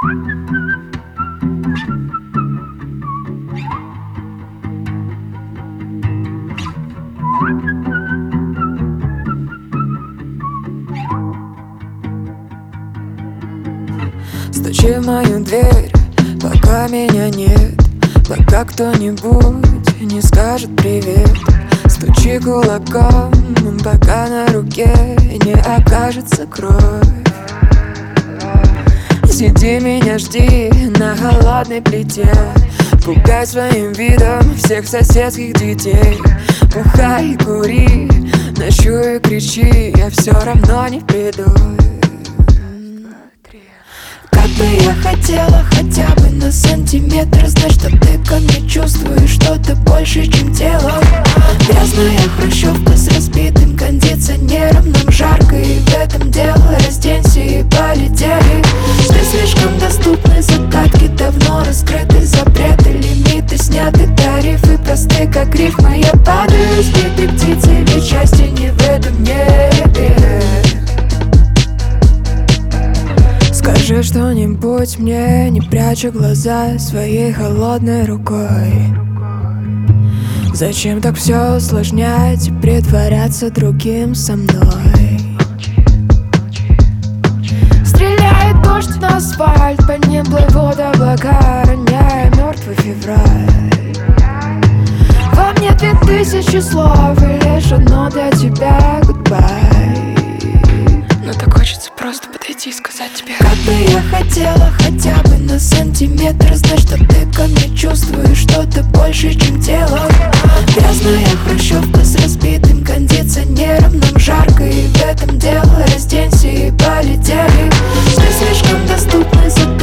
Стучи в мою дверь, пока меня нет, пока кто-нибудь не скажет привет. Стучи кулаком, пока на руке не окажется кровь. Сиди, меня жди на холодной плите, пугай своим видом всех соседских детей. Бухай, кури, ночуй и кричи, я все равно не приду. Как бы я хотела хотя бы на сантиметр знать, что ты ко мне чувствуешь что-то больше, чем тело. Грязная хрущевка с разбитым кондиционером, нам жарко и в этом дело. Разденься и полетели. Ты слишком доступны, загадки давно раскрыты, запреты, лимиты сняты, тарифы просты, как рифма. Я падаю сбитой птицей, ведь счастье не в этом небе. Скажи что-нибудь мне, не прячу глаза своей холодной рукой. Зачем так все усложнять и притворяться другим со мной? Стреляет дождь на асфальт, по ним плывут облака, роняя мертвый февраль. Во мне 2000 слов и лишь одно для тебя goodbye. Но так хочется просто подойти и сказать тебе: как бы я хотела хотя бы на сантиметр знать, что ты ко мне чувствуешь что-то больше, чем тело. Грязная хрущевка с разбитым кондиционером, нам жарко и в этом дело. Разденься и полетели. Ты слишком доступны,